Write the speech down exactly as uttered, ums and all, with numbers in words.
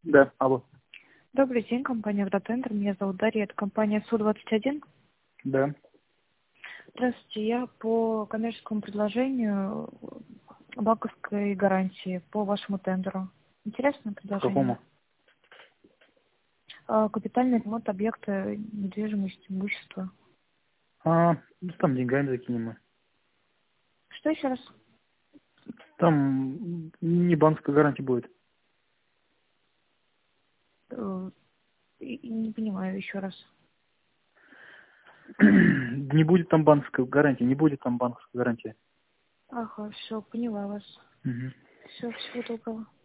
Да, алло. Добрый день, компания Евротендер. Меня зовут Дарья, это компания Су двадцать один. Да. Здравствуйте, я по коммерческому предложению банковской гарантии по вашему тендеру. Интересное По предложение? какому? А, Капитальный ремонт объекта недвижимости, имущества. А, ну, там деньгами закинем мы. Что еще раз? Там не банковская гарантия будет. Э, и- и Не понимаю еще раз. Не будет там банковской гарантии, не будет там банковской гарантии. Ага, все, поняла вас. Мгм. Все, всего доброго.